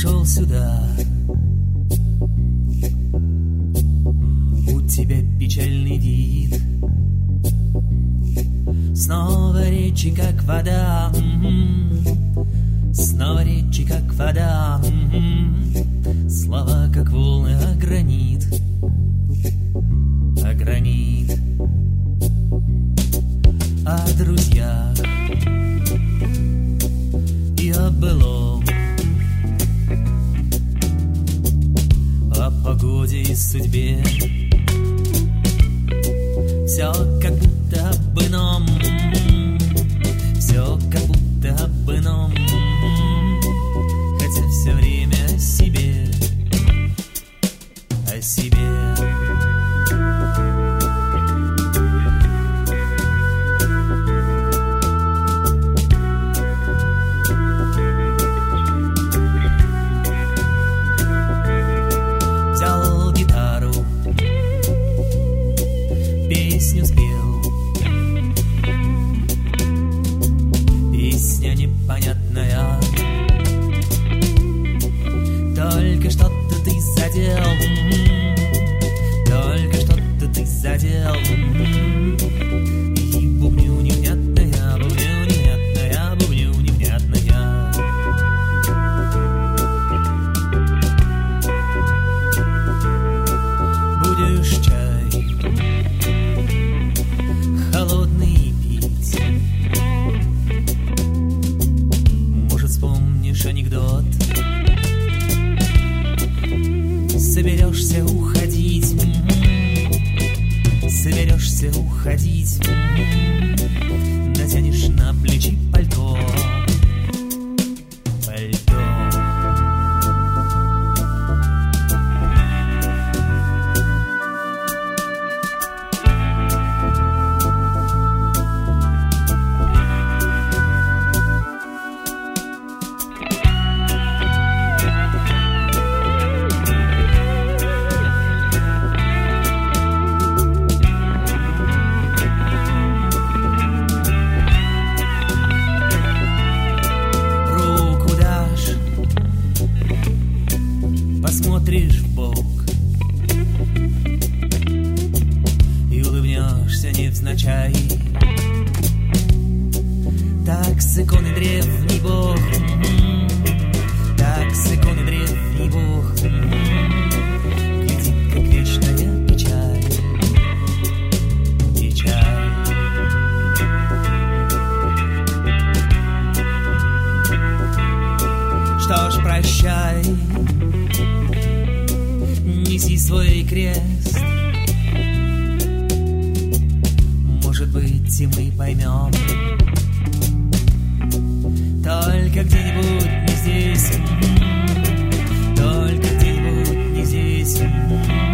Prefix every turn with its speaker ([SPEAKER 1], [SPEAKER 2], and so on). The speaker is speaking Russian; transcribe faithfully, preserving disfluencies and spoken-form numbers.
[SPEAKER 1] пришел сюда. У тебя печальный вид. Снова речи, как вода. М-м-м. Снова речи, как вода. М-м-м. Слова, как волны, а гранит. А гранит. О друзьях и о былом, о погоде и судьбе. Все как будто об ином, все как будто об ином, хотя все время о себе, о себе. Песню спел, песня непонятная, только что-то ты задел, только что-то ты задел, и бубню невнятная, бубню невнятная, бубню невнятная. Будешь чай холодный пить, может, вспомнишь анекдот, соберешься уходить, соберешься уходить, натянешь на плечи пальто, пальто. Посмотришь в бок и улыбнешься невзначай. Так с иконы древний бог, так с иконы древний бог, гляди, как вечная печаль, печаль. Что ж, прощай, неси свой крест. Может быть, и мы поймем, только где-нибудь не здесь, только где-нибудь не здесь.